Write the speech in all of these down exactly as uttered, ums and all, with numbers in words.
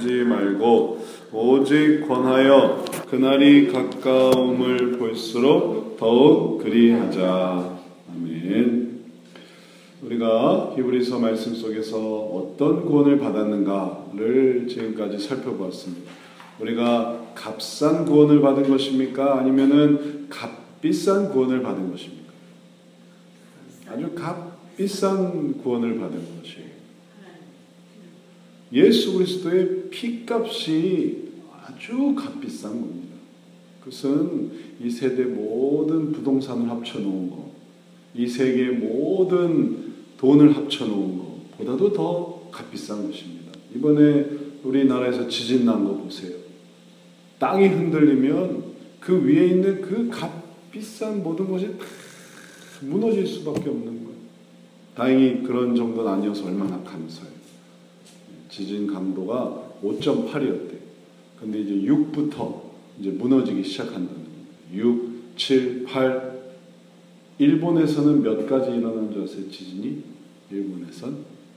하지 말고 오직 권하여 그날이 가까움을 볼수록 더욱 그리하자. 아멘. 우리가 히브리서 말씀 속에서 어떤 구원을 받았는가를 지금까지 살펴보았습니다. 우리가 값싼 구원을 받은 것입니까? 아니면은 값비싼 구원을 받은 것입니까? 아주 값비싼 구원을 받은 것이에요. 예수 그리스도의 피값이 아주 값비싼 겁니다. 그것은 이 세대 모든 부동산을 합쳐놓은 것, 이 세계의 모든 돈을 합쳐놓은 것보다도 더 값비싼 것입니다. 이번에 우리나라에서 지진 난 거 보세요. 땅이 흔들리면 그 위에 있는 그 값비싼 모든 것이 다 무너질 수밖에 없는 거예요. 다행히 그런 정도는 아니어서 얼마나 감사해요. 지진 강도가 오 점 팔이었대요. 근데 이제 육부터 이제 무너지기 시작한다는 거예요. 육, 칠, 팔. 일본에서는 몇 가지 일어난 줄 아세요? 지진이? 일본에선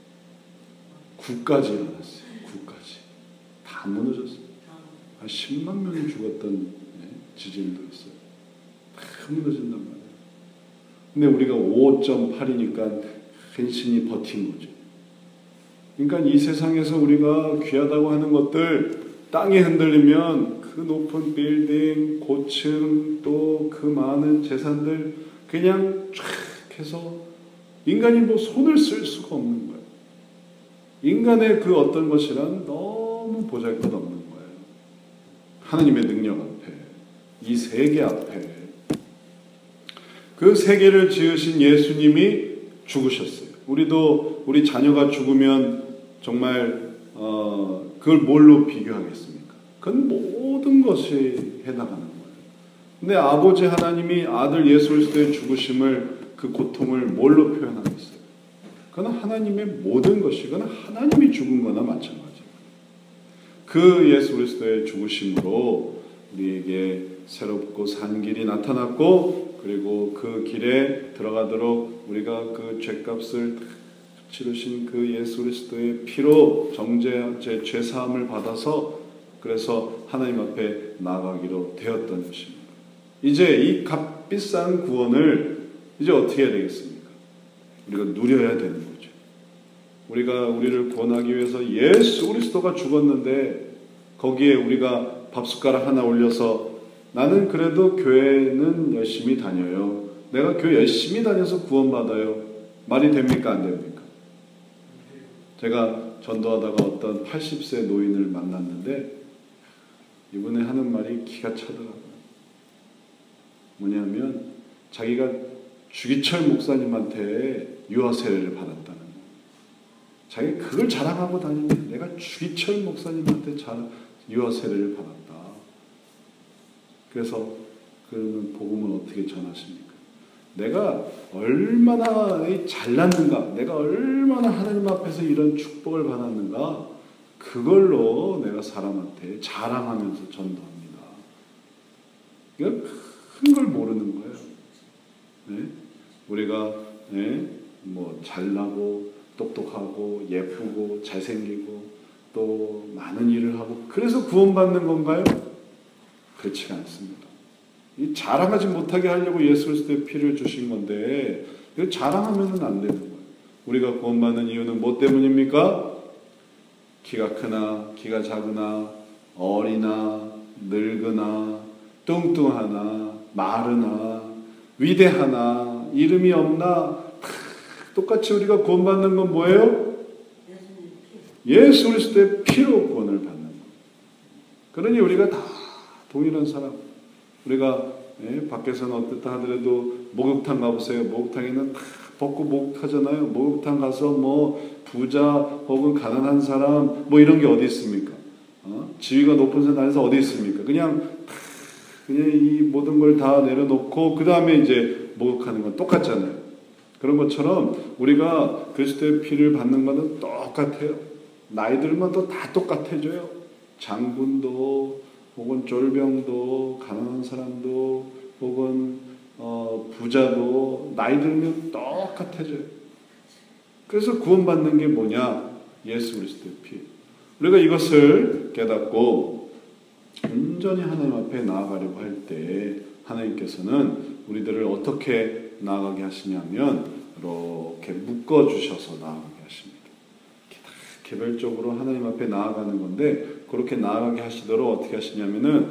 구까지 일어났어요. 구까지. 다 무너졌어요. 한 십만 명이 죽었던 지진도 있어요. 다 무너진단 말이에요. 근데 우리가 오 점 팔이니까 간신히 버틴 거죠. 그러니까 이 세상에서 우리가 귀하다고 하는 것들, 땅이 흔들리면 그 높은 빌딩, 고층, 또 그 많은 재산들 그냥 쫙 해서 인간이 뭐 손을 쓸 수가 없는 거예요. 인간의 그 어떤 것이란 너무 보잘것없는 거예요. 하나님의 능력 앞에, 이 세계 앞에. 그 세계를 지으신 예수님이 죽으셨어요. 우리도 우리 자녀가 죽으면 정말 어, 그걸 뭘로 비교하겠습니까? 그건 모든 것이 해나가는 거예요. 근데 아버지 하나님이 아들 예수 그리스도의 죽으심을, 그 고통을 뭘로 표현하겠어요? 그건 하나님의 모든 것이, 그건 하나님이 죽은 거나 마찬가지예요. 그 예수 그리스도의 죽으심으로 우리에게 새롭고 산 길이 나타났고, 그리고 그 길에 들어가도록 우리가 그 죄값을 치르신 그 예수 그리스도의 피로 정죄, 죄 사함을 받아서 그래서 하나님 앞에 나아가기로 되었던 것입니다. 이제 이 값비싼 구원을 이제 어떻게 해야 되겠습니까? 우리가 누려야 되는 거죠. 우리가 우리를 구원하기 위해서 예수 그리스도가 죽었는데 거기에 우리가 밥숟가락 하나 올려서 나는 그래도 교회는 열심히 다녀요. 내가 교회 열심히 다녀서 구원받아요. 말이 됩니까? 안 됩니까? 제가 전도하다가 어떤 팔십 세 노인을 만났는데 이분이 하는 말이 기가 차더라고요. 뭐냐면 자기가 주기철 목사님한테 유아 세례를 받았다는 거예요. 자기 그걸 자랑하고 다니는, 내가 주기철 목사님한테 유아 세례를 받았다. 그래서 그러면 복음을 어떻게 전하십니까? 내가 얼마나 잘났는가, 내가 얼마나 하나님 앞에서 이런 축복을 받았는가, 그걸로 내가 사람한테 자랑하면서 전도합니다. 이건 큰 걸 모르는 거예요. 네? 우리가 네? 뭐 잘나고 똑똑하고 예쁘고 잘생기고 또 많은 일을 하고 그래서 구원받는 건가요? 그렇지가 않습니다. 이 자랑하지 못하게 하려고 예수 그리스도의 피를 주신 건데 이거 자랑하면은 안 되는 거예요. 우리가 구원받는 이유는 뭐 때문입니까? 키가 크나 키가 작으나 어리나 늙으나 뚱뚱하나 마르나 위대하나 이름이 없나 똑같이 우리가 구원받는 건 뭐예요? 예수 그리스도의 피로 구원을 받는 거예요. 그러니 우리가 다 동일한 사람. 우리가 예, 밖에서는 어떻다 하더라도 목욕탕 가보세요. 목욕탕에는 다 벗고 목욕하잖아요. 목욕탕 가서 뭐 부자 혹은 가난한 사람 뭐 이런 게 어디 있습니까? 어? 지위가 높은 사람에서 어디 있습니까? 그냥 다 그냥 이 모든 걸 다 내려놓고 그 다음에 이제 목욕하는 건 똑같잖아요. 그런 것처럼 우리가 그리스도의 피를 받는 것은 똑같아요. 나이 들면도 다 똑같아져요. 장군도 혹은 쫄병도 가난한 사람도 혹은 어, 부자도 나이 들면 똑같아져요. 그래서 구원받는 게 뭐냐? 예수 그리스도의 피. 우리가 이것을 깨닫고 온전히 하나님 앞에 나아가려고 할 때 하나님께서는 우리들을 어떻게 나아가게 하시냐면 이렇게 묶어주셔서 나아가게 하십니다. 개별적으로 하나님 앞에 나아가는 건데 그렇게 나아가게 하시도록 어떻게 하시냐면은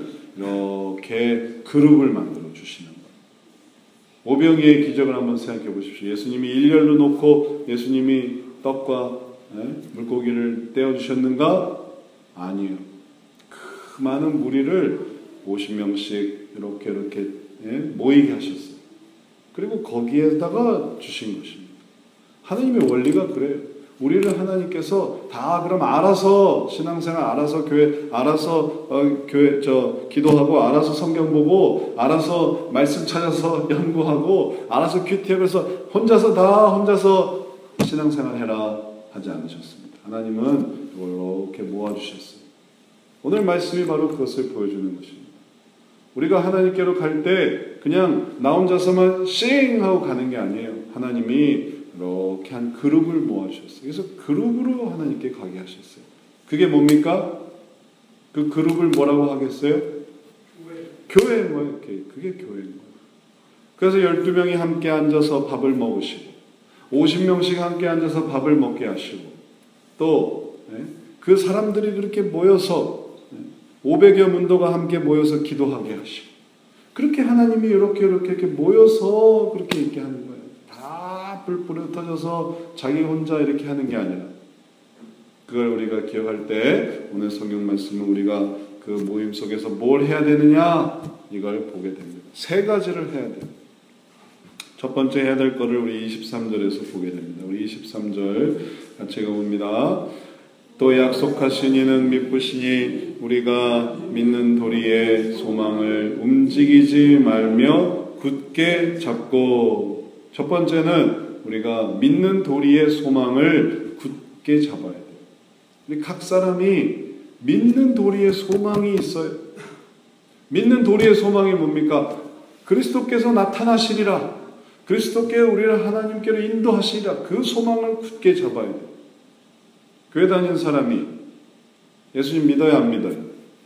이렇게 그룹을 만들어 주시는 거예요. 오병이의 기적을 한번 생각해 보십시오. 예수님이 일렬로 놓고 예수님이 떡과 예? 물고기를 떼어주셨는가? 아니에요. 그 많은 무리를 오십 명씩 이렇게 이렇게 예? 모이게 하셨어요. 그리고 거기에다가 주신 것입니다. 하나님의 원리가 그래요. 우리를 하나님께서 다 그럼 알아서 신앙생활 알아서 교회 알아서 어, 교회 저 기도하고 알아서 성경 보고 알아서 말씀 찾아서 연구하고 알아서 큐티해서 혼자서 다 혼자서 신앙생활 해라 하지 않으셨습니다. 하나님은 이렇게 모아주셨어요. 오늘 말씀이 바로 그것을 보여주는 것입니다. 우리가 하나님께로 갈 때 그냥 나 혼자서만 싱 하고 가는 게 아니에요. 하나님이 이렇게 한 그룹을 모아주셨어요. 그래서 그룹으로 하나님께 가게 하셨어요. 그게 뭡니까? 그 그룹을 뭐라고 하겠어요? 교회. 교회인 거예요. 그게 교회인 거예요. 그래서 열두 명이 함께 앉아서 밥을 먹으시고 오십 명씩 함께 앉아서 밥을 먹게 하시고 또 그 사람들이 그렇게 모여서 오백여 문도가 함께 모여서 기도하게 하시고 그렇게 하나님이 이렇게 이렇게 이렇게 모여서 그렇게 있게 하는 거예요. 다 뿔뿔이 터져서 자기 혼자 이렇게 하는 게 아니라 그걸 우리가 기억할 때 오늘 성경 말씀은 우리가 그 모임 속에서 뭘 해야 되느냐 이걸 보게 됩니다. 세 가지를 해야 돼요. 첫 번째 해야 될 거를 우리 이십삼 절에서 보게 됩니다. 우리 이십삼 절 같이 읽어봅니다. 또 약속하신 이는 미쁘시니 우리가 믿는 도리의 소망을 움직이지 말며 굳게 잡고 첫 번째는 우리가 믿는 도리의 소망을 굳게 잡아야 돼요. 우리 각 사람이 믿는 도리의 소망이 있어요. 믿는 도리의 소망이 뭡니까? 그리스도께서 나타나시리라. 그리스도께서 우리를 하나님께로 인도하시리라. 그 소망을 굳게 잡아야 돼요. 교회 다니는 사람이 예수님 믿어요? 안 믿어요?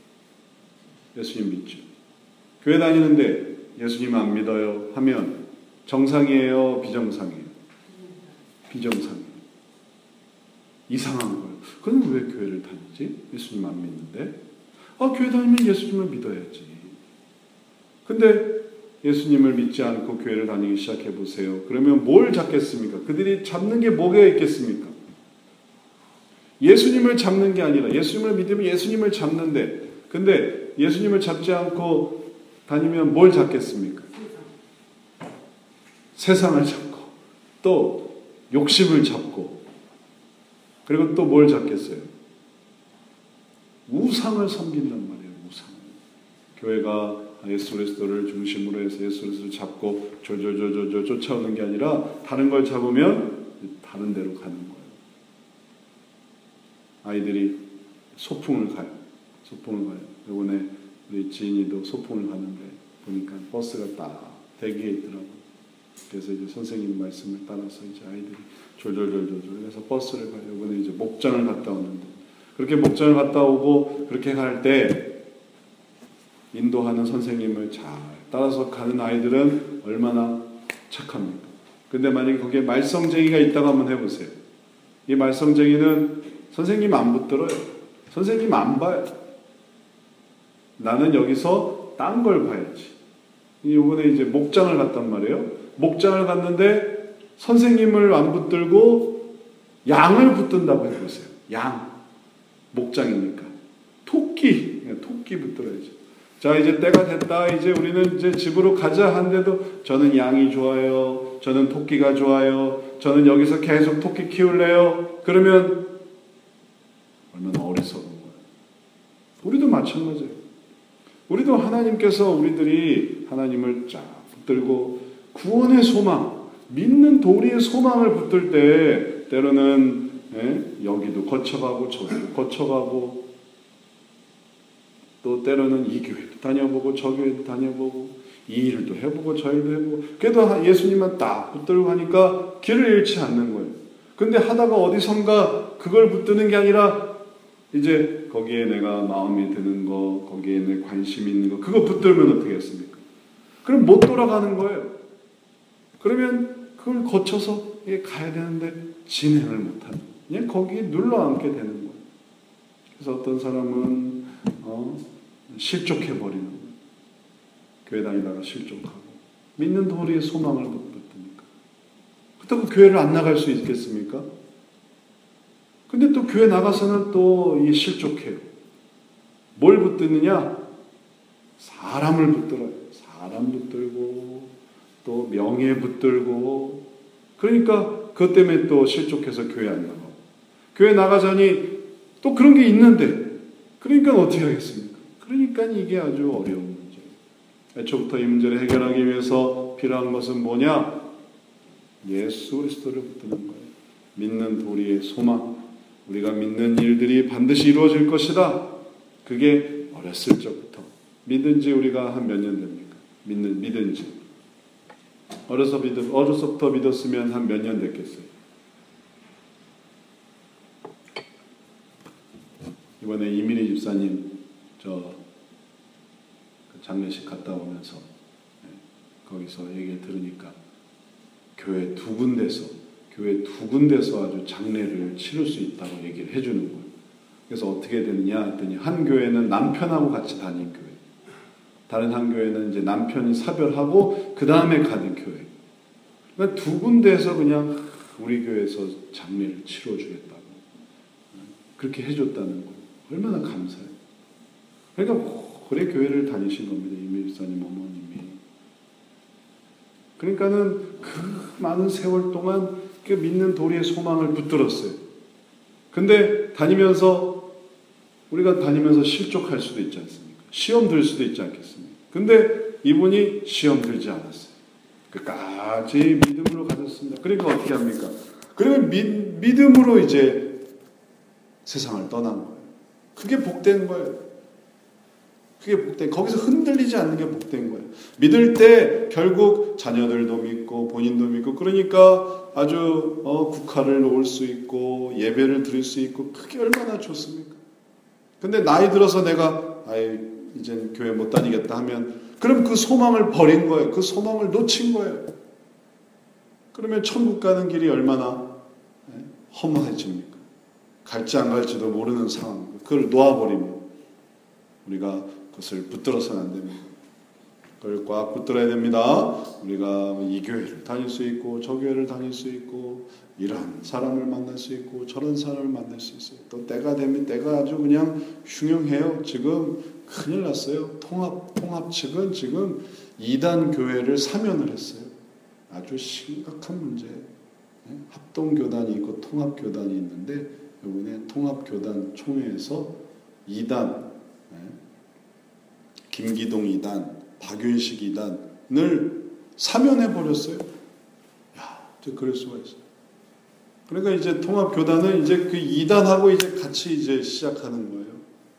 예수님 믿죠. 교회 다니는데 예수님 안 믿어요? 하면 정상이에요? 비정상이에요? 비정상이에요. 이상한 거예요. 그럼 왜 교회를 다니지? 예수님 안 믿는데? 아, 교회 다니면 예수님을 믿어야지. 근데 예수님을 믿지 않고 교회를 다니기 시작해 보세요. 그러면 뭘 잡겠습니까? 그들이 잡는 게 뭐가 있겠습니까? 예수님을 잡는 게 아니라 예수님을 믿으면 예수님을 잡는데 근데 예수님을 잡지 않고 다니면 뭘 잡겠습니까? 세상을 잡고 또 욕심을 잡고 그리고 또 뭘 잡겠어요? 우상을 섬긴단 말이에요. 우상. 교회가 예수 그리스도를 중심으로 해서 예수 그리스도를 잡고 졸졸졸졸 쫓아오는 게 아니라 다른 걸 잡으면 다른 데로 가는 거예요. 아이들이 소풍을 가요. 소풍을 가요. 이번에 우리 지인이도 소풍을 가는데 보니까 버스가 딱 대기해 있더라고요. 그래서 이제 선생님 말씀을 따라서 이제 아이들이 졸졸졸졸 해서 버스를 가요. 이번에 이제 목장을 갔다 오는데 그렇게 목장을 갔다 오고 그렇게 갈 때 인도하는 선생님을 잘 따라서 가는 아이들은 얼마나 착합니까? 근데 만약에 거기에 말썽쟁이가 있다고 한번 해보세요. 이 말썽쟁이는 선생님 안 붙들어요. 선생님 안 봐요. 나는 여기서 딴 걸 봐야지. 이번에 이제 목장을 갔단 말이에요. 목장을 갔는데 선생님을 안 붙들고 양을 붙든다고 해보세요. 양. 목장이니까. 토끼. 토끼 붙들어야지. 자, 이제 때가 됐다. 이제 우리는 이제 집으로 가자 하는데도 저는 양이 좋아요. 저는 토끼가 좋아요. 저는 여기서 계속 토끼 키울래요. 그러면 얼마나 어리석은 거예요. 우리도 마찬가지예요. 우리도 하나님께서 우리들이 하나님을 쫙 붙들고 구원의 소망, 믿는 도리의 소망을 붙들 때 때로는 예? 여기도 거쳐가고 저기도 거쳐가고 또 때로는 이 교회도 다녀보고 저 교회도 다녀보고 이 일도 해보고 저 일도 해보고 그래도 예수님만 딱 붙들고 하니까 길을 잃지 않는 거예요. 근데 하다가 어디선가 그걸 붙드는 게 아니라 이제 거기에 내가 마음에 드는 거, 거기에 내 관심 있는 거, 그거 붙들면 어떻게 했습니까? 그럼 못 돌아가는 거예요. 그러면 그걸 거쳐서 가야 되는데 진행을 못하는, 그냥 거기에 눌러앉게 되는 거예요. 그래서 어떤 사람은 어, 실족해버리는 거예요. 교회 다니다가 실족하고 믿는 도리에 소망을 못 붙으니까. 그렇다고 교회를 안 나갈 수 있겠습니까? 근데 또 교회 나가서는 또 이 실족해요. 뭘 붙드느냐? 사람을 붙들어요. 사람 붙들고 또 명예 붙들고, 그러니까 그것 때문에 또 실족해서 교회 안 나가고, 교회 나가자니 또 그런 게 있는데, 그러니까 어떻게 하겠습니까? 그러니까 이게 아주 어려운 문제예요. 애초부터 이 문제를 해결하기 위해서 필요한 것은 뭐냐? 예수 그리스도를 붙드는 거예요. 믿는 도리의 소망, 우리가 믿는 일들이 반드시 이루어질 것이다. 그게 어렸을 적부터 믿은 지 우리가 한 몇 년 됩니까? 믿는, 믿은 지. 어려서 믿, 어려서부터 믿었으면 한 몇 년 됐겠어요? 이번에 이민희 집사님, 저, 장례식 갔다 오면서, 거기서 얘기를 들으니까, 교회 두 군데서, 교회 두 군데서 아주 장례를 치를 수 있다고 얘기를 해주는 거예요. 그래서 어떻게 되느냐 했더니, 한 교회는 남편하고 같이 다닌 교회, 다른 한 교회는 이제 남편이 사별하고 그 다음에 가는 교회. 그러니까 두 군데에서 그냥 우리 교회에서 장례를 치러주겠다고 그렇게 해줬다는 거예요. 얼마나 감사해요. 그러니까 오래 교회를 다니신 겁니다. 이민희 집사님 어머님이. 그러니까는 그 많은 세월 동안 그 믿는 도리의 소망을 붙들었어요. 근데 다니면서, 우리가 다니면서 실족할 수도 있지 않습니까? 시험 들 수도 있지 않겠습니까? 근데 이분이 시험 들지 않았어요. 끝까지 믿음으로 가졌습니다. 그러니까 어떻게 합니까? 그러면 믿, 믿음으로 이제 세상을 떠난 거예요. 그게 복된 거예요. 그게 복된, 거기서 흔들리지 않는 게 복된 거예요. 믿을 때 결국 자녀들도 믿고 본인도 믿고, 그러니까 아주 어, 국화를 놓을 수 있고 예배를 드릴 수 있고, 그게 얼마나 좋습니까? 근데 나이 들어서 내가 아이 이제 교회 못 다니겠다 하면, 그럼 그 소망을 버린 거예요. 그 소망을 놓친 거예요. 그러면 천국 가는 길이 얼마나 허무해집니까? 갈지 안 갈지도 모르는 상황. 그걸 놓아버리면 우리가 그것을 붙들어서는 안 됩니다. 그걸 꽉 붙들어야 됩니다. 우리가 이 교회를 다닐 수 있고 저 교회를 다닐 수 있고 이런 사람을 만날 수 있고 저런 사람을 만날 수 있어요. 또 때가 되면 때가 아주 그냥 흉흉해요. 지금 큰일 났어요. 통합, 통합 측은 지금 이단 교회를 사면을 했어요. 아주 심각한 문제예요. 합동교단이 있고 통합교단이 있는데, 이번에 통합교단 총회에서 이단, 김기동 이단, 박윤식 이단을 사면해버렸어요. 야, 그럴 수가 있어요. 그러니까 이제 통합교단은 이제 그 이단하고 이제 같이 이제 시작하는 거예요.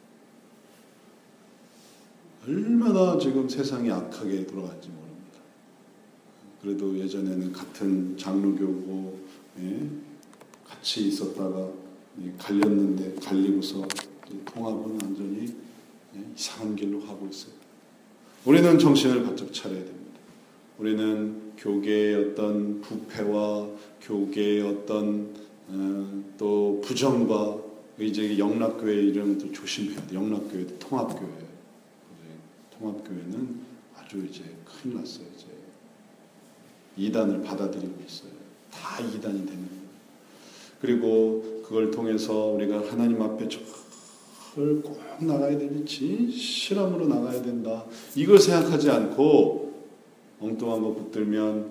얼마나 지금 세상이 악하게 돌아가는지 모릅니다. 그래도 예전에는 같은 장로교고, 예, 같이 있었다가 예, 갈렸는데 갈리고서 통합은 완전히 예, 이상한 길로 가고 있어요. 우리는 정신을 바짝 차려야 됩니다. 우리는 교계의 어떤 부패와 교계의 어떤 어, 또 부정과 이제 영락교회 이름도 조심해야 돼요. 영락교회도 통합교회. 통합교회는 아주 이제 큰일 났어요. 이제 이단을 받아들이고 있어요. 다 이단이 되는 거예요. 그리고 그걸 통해서 우리가 하나님 앞에 저를 꼭 나가야 되지, 진실함으로 나가야 된다. 이걸 생각하지 않고 엉뚱한 거 붙들면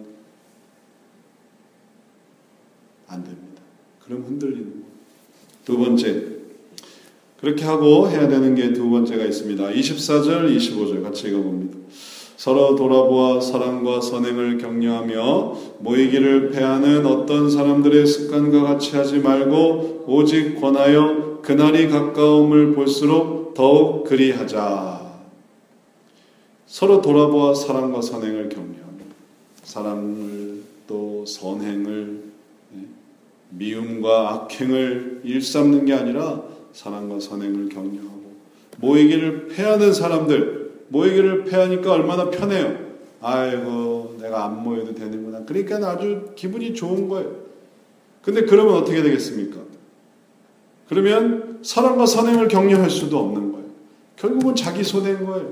안 됩니다. 그럼 흔들리는 거예요. 두 번째, 그렇게 하고 해야 되는 게 두 번째가 있습니다. 이십사 절, 이십오 절 같이 읽어봅니다. 서로 돌아보아 사랑과 선행을 격려하며 모이기를 패하는 어떤 사람들의 습관과 같이 하지 말고 오직 권하여 그날이 가까움을 볼수록 더욱 그리하자. 서로 돌아보아 사랑과 선행을 격려합니다. 사랑을 또 선행을, 미움과 악행을 일삼는 게 아니라 사랑과 선행을 격려하고, 모이기를 패하는 사람들, 모이기를 패하니까 얼마나 편해요. 아이고 내가 안 모여도 되는구나. 그러니까 아주 기분이 좋은 거예요. 근데 그러면 어떻게 되겠습니까? 그러면 사랑과 선행을 격려할 수도 없는 거예요. 결국은 자기 손해인 거예요.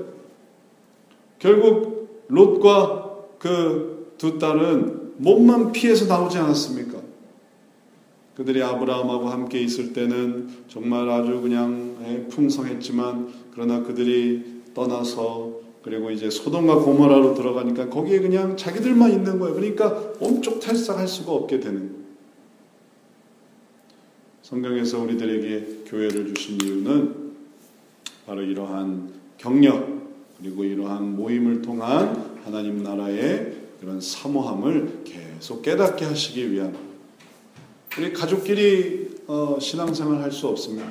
결국 롯과 그 두 딸은 몸만 피해서 나오지 않았습니까? 그들이 아브라함하고 함께 있을 때는 정말 아주 그냥 풍성했지만, 그러나 그들이 떠나서 그리고 이제 소돔과 고모라로 들어가니까 거기에 그냥 자기들만 있는 거예요. 그러니까 온쪽 탈락할 수가 없게 되는 거예요. 성경에서 우리들에게 교회를 주신 이유는 바로 이러한 격려, 그리고 이러한 모임을 통한 하나님 나라의 그런 사모함을 계속 깨닫게 하시기 위한, 우리 가족끼리 어, 신앙생활 할 수 없습니다.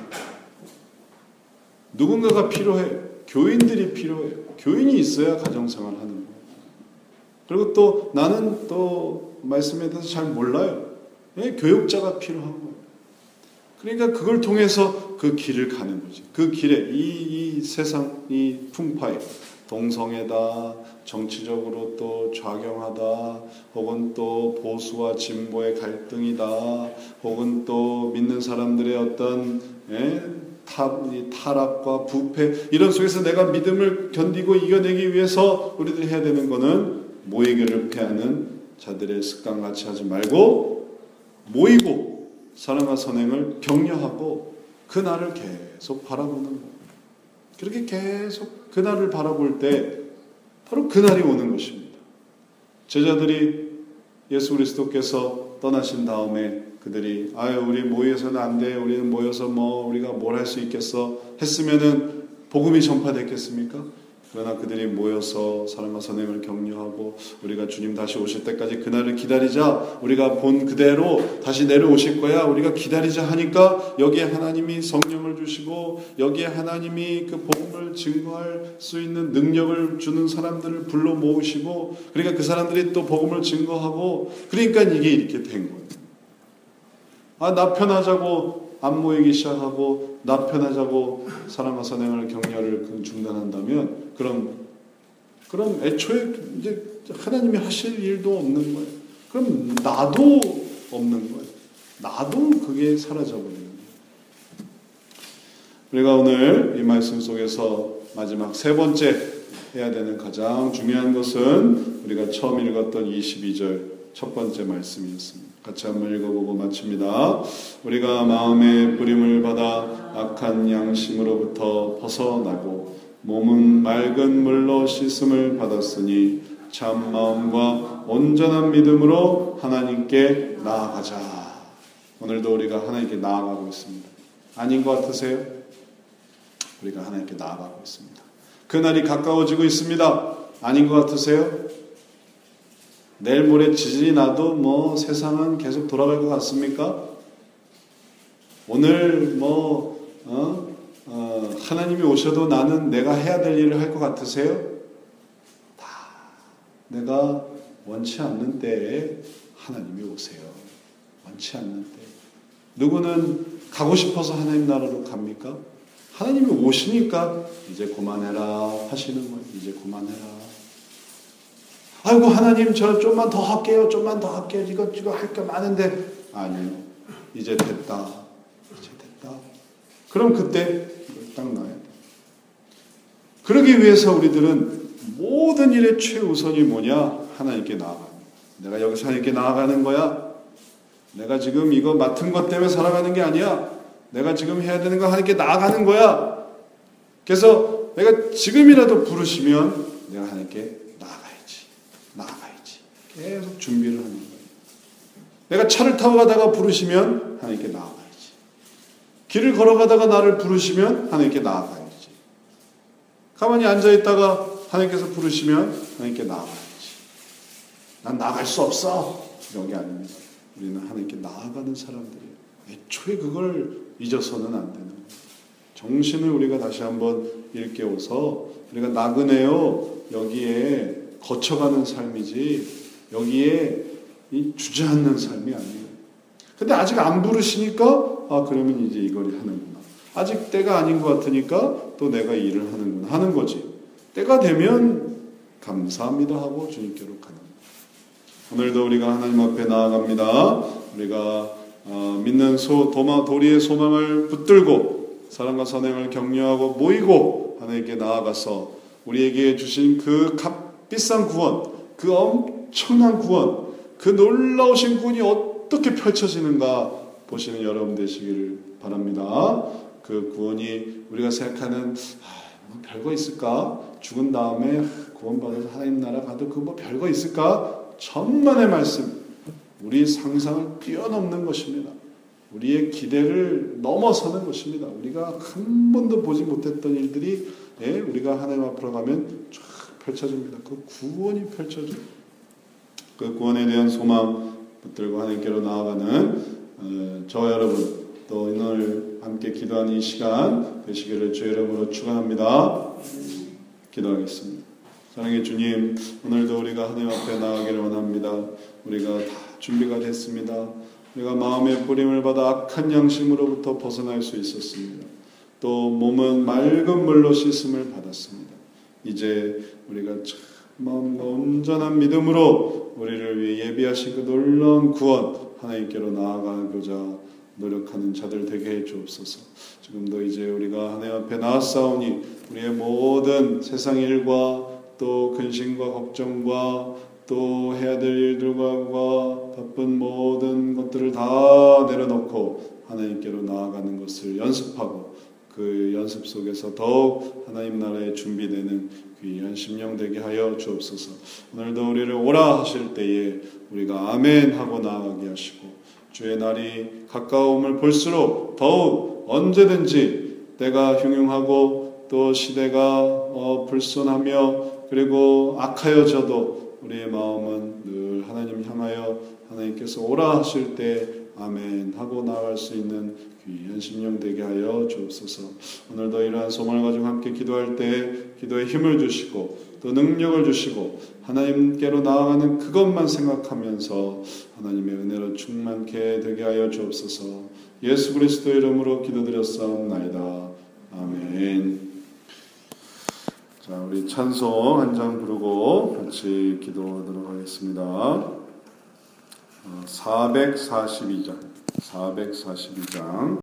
누군가가 필요해요. 교인들이 필요해요. 교인이 있어야 가정생활 하는 거예요. 그리고 또 나는 또 말씀에 대해서 잘 몰라요. 예, 교육자가 필요한 거예요. 그러니까 그걸 통해서 그 길을 가는 거지. 그 길에 이, 이 세상, 이 풍파에 동성애다, 정치적으로 또 좌경하다, 혹은 또 보수와 진보의 갈등이다, 혹은 또 믿는 사람들의 어떤 예, 타, 타락과 부패, 이런 속에서 내가 믿음을 견디고 이겨내기 위해서 우리들이 해야 되는 거는 모이기를 패하는 자들의 습관같이 하지 말고 모이고 사랑과 선행을 격려하고 그날을 계속 바라보는 거예요. 그렇게 계속 그날을 바라볼 때 바로 그날이 오는 것입니다. 제자들이 예수 그리스도께서 떠나신 다음에 그들이 아유 우리 모여서는 안 돼, 우리는 모여서 뭐 우리가 뭘 할 수 있겠어 했으면은 복음이 전파됐겠습니까? 그러나 그들이 모여서 사랑과 선행을 격려하고 우리가 주님 다시 오실 때까지 그날을 기다리자, 우리가 본 그대로 다시 내려오실 거야, 우리가 기다리자 하니까 여기에 하나님이 성령을 주시고 여기에 하나님이 그 복음을 증거할 수 있는 능력을 주는 사람들을 불러 모으시고, 그러니까 그 사람들이 또 복음을 증거하고, 그러니까 이게 이렇게 된 거예요. 아, 나 편하자고 안 모이기 시작하고 나 편하자고 사랑과 선행을 격려를 중단한다면 그럼 그럼 애초에 이제 하나님이 하실 일도 없는 거예요. 그럼 나도 없는 거예요. 나도 그게 사라져버리는 거예요. 우리가 오늘 이 말씀 속에서 마지막 세 번째 해야 되는 가장 중요한 것은 우리가 처음 읽었던 이십이 절 첫 번째 말씀이었습니다. 같이 한번 읽어보고 마칩니다. 우리가 마음의 뿌림을 받아 악한 양심으로부터 벗어나고 몸은 맑은 물로 씻음을 받았으니 참 마음과 온전한 믿음으로 하나님께 나아가자. 오늘도 우리가 하나님께 나아가고 있습니다. 아닌 것 같으세요? 우리가 하나님께 나아가고 있습니다. 그날이 가까워지고 있습니다. 아닌 것 같으세요? 내일 모레 지진이 나도 뭐 세상은 계속 돌아갈 것 같습니까? 오늘 뭐 어? 어, 하나님이 오셔도 나는 내가 해야 될 일을 할 것 같으세요? 다 내가 원치 않는 때에 하나님이 오세요. 원치 않는 때. 누구는 가고 싶어서 하나님 나라로 갑니까? 하나님이 오시니까 이제 그만해라 하시는 거예요. 이제 그만해라. 아이고 하나님 저 좀만 더 할게요. 좀만 더 할게요. 이거 이거 할 게 많은데. 아니요. 이제 됐다. 이제 됐다. 그럼 그때 딱 나야 돼. 그러기 위해서 우리들은 모든 일의 최우선이 뭐냐? 하나님께 나아가는. 내가 여기서 하나님께 나아가는 거야. 내가 지금 이거 맡은 것 때문에 살아가는 게 아니야. 내가 지금 해야 되는 거 하나님께 나아가는 거야. 그래서 내가 지금이라도 부르시면 내가 하나님께 나아가야지. 계속 준비를 하는 거예요. 내가 차를 타고 가다가 부르시면 하나님께 나아가야지. 길을 걸어가다가 나를 부르시면 하나님께 나아가야지. 가만히 앉아있다가 하나님께서 부르시면 하나님께 나아가야지. 난 나갈 수 없어. 이런 게 아닙니다. 우리는 하나님께 나아가는 사람들이에요. 애초에 그걸 잊어서는 안 되는 거예요. 정신을 우리가 다시 한번 일깨워서 우리가 나그네요. 여기에 거쳐가는 삶이지 여기에 이 주저앉는 삶이 아니에요. 근데 아직 안 부르시니까 아 그러면 이제 이걸 하는구나. 아직 때가 아닌 것 같으니까 또 내가 일을 하는구나 하는 거지. 때가 되면 감사합니다 하고 주님께로 가는 거예요. 오늘도 우리가 하나님 앞에 나아갑니다. 우리가 어, 믿는 소, 도마, 도리의 소망을 붙들고 사랑과 선행을 격려하고 모이고 하나님께 나아가서 우리에게 주신 그 값비싼 구원, 그 엄청난 구원, 그 놀라우신 구원이 어떻게 펼쳐지는가 보시는 여러분 되시기를 바랍니다. 그 구원이 우리가 생각하는 아, 뭐 별거 있을까? 죽은 다음에 구원받아서 하나님 나라 가도 그 뭐 별거 있을까? 천만의 말씀, 우리 상상을 뛰어넘는 것입니다. 우리의 기대를 넘어서는 것입니다. 우리가 한 번도 보지 못했던 일들이 예, 우리가 하나님 앞으로 가면 쫙 펼쳐집니다. 그 구원이 펼쳐져요. 그 구원에 대한 소망 붙들고 하나님께로 나아가는 어, 저 여러분 또 오늘 함께 기도하는 이 시간 되시기를 주의 이름으로 축원합니다. 기도하겠습니다. 사랑의 주님, 오늘도 우리가 하나님 앞에 나아가기를 원합니다. 우리가 다 준비가 됐습니다. 우리가 마음의 뿌림을 받아 악한 양심으로부터 벗어날 수 있었습니다. 또 몸은 맑은 물로 씻음을 받았습니다. 이제 우리가 참 마음과 온전한 믿음으로 우리를 위해 예비하신 그 놀라운 구원 하나님께로 나아가고자 노력하는 자들 되게 해 주옵소서. 지금도 이제 우리가 하나님 앞에 나아싸우니 우리의 모든 세상 일과 또 근심과 걱정과 또 해야 될 일들과 바쁜 모든 것들을 다 내려놓고 하나님께로 나아가는 것을 연습하고 그 연습 속에서 더욱 하나님 나라에 준비되는 귀한 심령 되게 하여 주옵소서. 오늘도 우리를 오라 하실 때에 우리가 아멘 하고 나아가게 하시고 주의 날이 가까움을 볼수록 더욱 언제든지 때가 흉흉하고 또 시대가 어, 불손하며 그리고 악하여져도 우리의 마음은 늘 하나님 향하여 하나님께서 오라 하실 때 아멘 하고 나아갈 수 있는 귀한 심령 되게 하여 주옵소서. 오늘도 이러한 소망을 가지고 함께 기도할 때 기도에 힘을 주시고 또 능력을 주시고 하나님께로 나아가는 그것만 생각하면서 하나님의 은혜로 충만케 되게 하여 주옵소서. 예수 그리스도 이름으로 기도드렸사옵나이다. 아멘. 자, 우리 찬송 한 장 부르고 같이 기도하도록 하겠습니다. 사백사십이 장 사백사십이 장